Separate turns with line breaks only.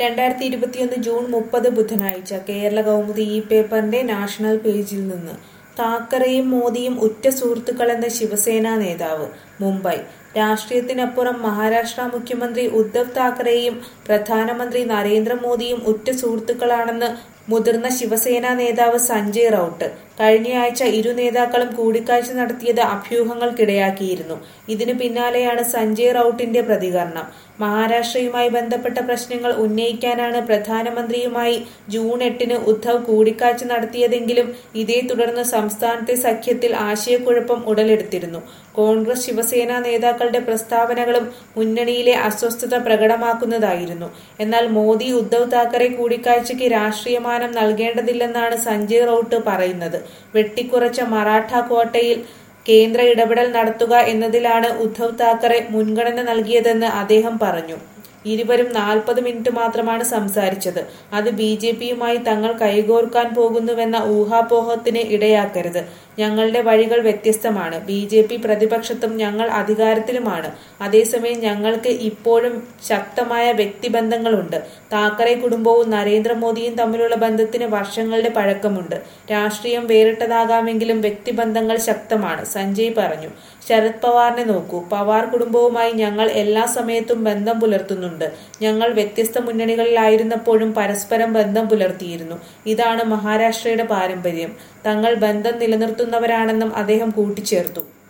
2021 June 30 ബുധനാഴ്ച കേരള കൗമുദി ഈ പേപ്പറിന്റെ നാഷണൽ പേജിൽ നിന്ന് താക്കറെയും മോദിയും ഉറ്റ സുഹൃത്തുക്കളെന്ന ശിവസേന നേതാവ്. മുംബൈ. രാഷ്ട്രീയത്തിനപ്പുറം മഹാരാഷ്ട്ര മുഖ്യമന്ത്രി ഉദ്ധവ് താക്കറെയും പ്രധാനമന്ത്രി നരേന്ദ്രമോദിയും ഉറ്റ സുഹൃത്തുക്കളാണെന്ന് മുതിർന്ന ശിവസേന നേതാവ് സഞ്ജയ് റൌട്ട്. കഴിഞ്ഞയാഴ്ച ഇരു നേതാക്കളും കൂടിക്കാഴ്ച നടത്തിയത് അഭ്യൂഹങ്ങൾക്കിടയാക്കിയിരുന്നു. ഇതിനു പിന്നാലെയാണ് സഞ്ജയ് റൌട്ടിന്റെ പ്രതികരണം. മഹാരാഷ്ട്രയുമായി ബന്ധപ്പെട്ട പ്രശ്നങ്ങൾ ഉന്നയിക്കാനാണ് പ്രധാനമന്ത്രിയുമായി ജൂൺ 8-ന് ഉദ്ധവ് കൂടിക്കാഴ്ച നടത്തിയതെങ്കിലും ഇതേ തുടർന്ന് സംസ്ഥാനത്തെ സഖ്യത്തിൽ ആശയക്കുഴപ്പം ഉടലെടുത്തിരുന്നു. കോൺഗ്രസ് ശിവസേന നേതാക്കളുടെ പ്രസ്താവനകളും മുന്നണിയിലെ അസ്വസ്ഥത പ്രകടമാക്കുന്നതായിരുന്നു. എന്നാൽ മോദി ഉദ്ധവ് താക്കറെ കൂടിക്കാഴ്ചയ്ക്ക് രാഷ്ട്രീയമാനം നൽകേണ്ടതില്ലെന്നാണ് സഞ്ജയ് റൌട്ട് പറയുന്നത്. വെട്ടിക്കുറച്ച മറാഠ കോട്ടയിൽ കേന്ദ്ര ഇടപെടൽ നടത്തുക എന്നതിലാണ് ഉദ്ധവ് താക്കറെ മുൻഗണന നൽകിയതെന്ന് അദ്ദേഹം പറഞ്ഞു. ഇരുവരും 40 മിനിറ്റ് മാത്രമാണ് സംസാരിച്ചത്. അത് ബിജെപിയുമായി തങ്ങൾ കൈകോർക്കാൻ പോകുന്നുവെന്ന ഊഹാപോഹത്തിന് ഇടയാക്കരുത്. ഞങ്ങളുടെ വഴികൾ വ്യത്യസ്തമാണ്. ബിജെപി പ്രതിപക്ഷത്തും ഞങ്ങൾ അധികാരത്തിലുമാണ്. അതേസമയം ഞങ്ങൾക്ക് ഇപ്പോഴും ശക്തമായ വ്യക്തിബന്ധങ്ങളുണ്ട്. താക്കറെ കുടുംബവും നരേന്ദ്രമോദിയും തമ്മിലുള്ള ബന്ധത്തിന് വർഷങ്ങളുടെ പഴക്കമുണ്ട്. രാഷ്ട്രീയം വേറിട്ടതാകാമെങ്കിലും വ്യക്തിബന്ധങ്ങൾ ശക്തമാണ്, സഞ്ജയ് പറഞ്ഞു. ശരത് പവാറിനെ നോക്കൂ. പവാർ കുടുംബവുമായി ഞങ്ങൾ എല്ലാ സമയത്തും ബന്ധം പുലർത്തുന്നുണ്ട്. ഞങ്ങൾ വ്യത്യസ്ത മുന്നണികളിലായിരുന്നപ്പോഴും പരസ്പരം ബന്ധം പുലർത്തിയിരുന്നു. ഇതാണ് മഹാരാഷ്ട്രയുടെ പാരമ്പര്യം. തങ്ങൾ ബന്ധം നിലനിർത്തുന്നവരാണെന്നും അദ്ദേഹം കൂട്ടിച്ചേർത്തു.